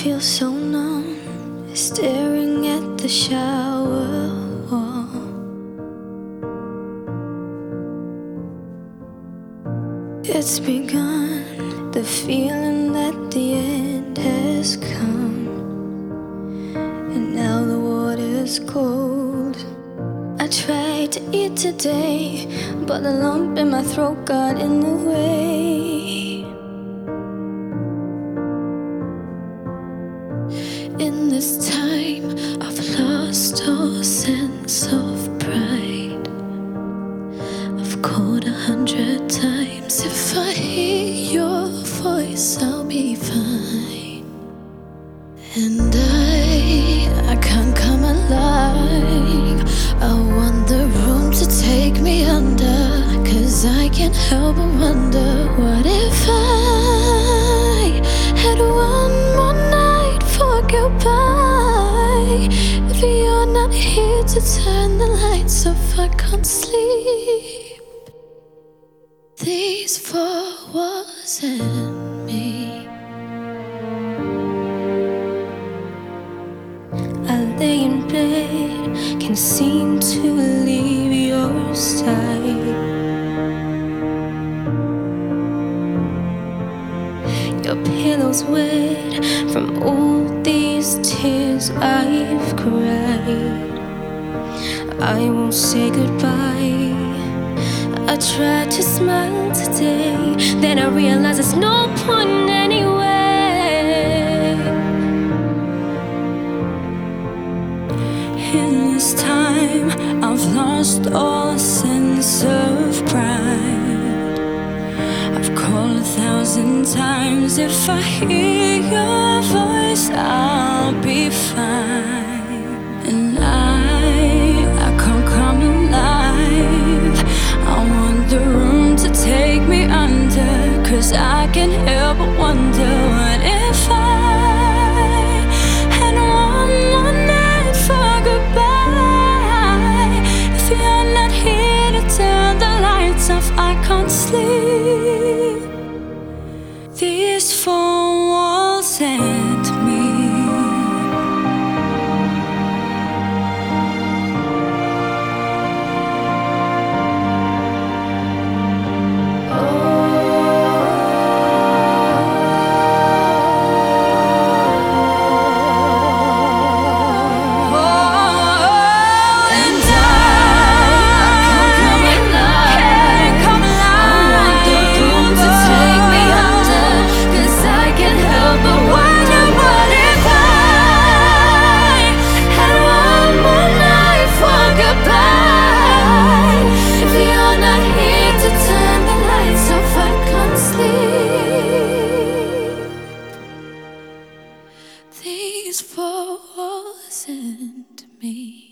feel so numb, staring at the shower wall. It's begun, the feeling that the end has come, and now the water's cold. I tried to eat today, but the lump in my throat got in the way. In this time, I've lost all sense of pride. I've called 100 times. If I hear your voice, I'll be fine. And I can't come alive. I want the room to take me under, 'cause I can't help but wonder, what if I had one more night for goodbye? If you're not here to turn the lights off, I can't sleep. These four walls and me. I lay in bed, can't seem to leave your side. Your pillow's wet from all these tears I've cried. I won't say goodbye. I tried to smile today, then I realized there's no point anyway. In this time, I've lost all sense of pride. I've called 1,000 times. If I hear your voice, I'll be fine. And I can't come alive. I want the room to take me under, 'cause I can't help but wonder, what if I had one more night for goodbye? If you're not here to turn the lights off, I can't sleep. These four walls and me. These four walls and me.